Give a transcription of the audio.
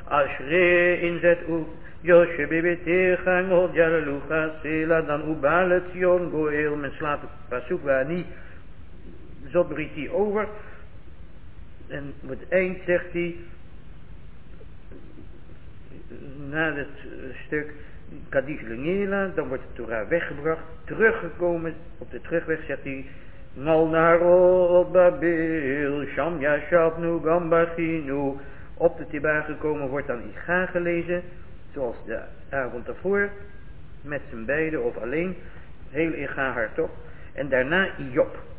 Ashre inzet u Josje bibitegang od jalalucha sela dan ubalet Sion goel. Men slaat het pasuk waar niet. Zot brengt hij over. En op het eind zegt hij. Na het stuk Kadish Lengela, dan wordt de Torah weggebracht. Teruggekomen op de terugweg zegt hij. Nal narod Babel, Sham Yashavnu Gambachinu. Op de Tiba gekomen wordt dan Iga gelezen. Zoals de avond daarvoor. Met z'n beiden of alleen. Heel Iga hardop. En daarna Job.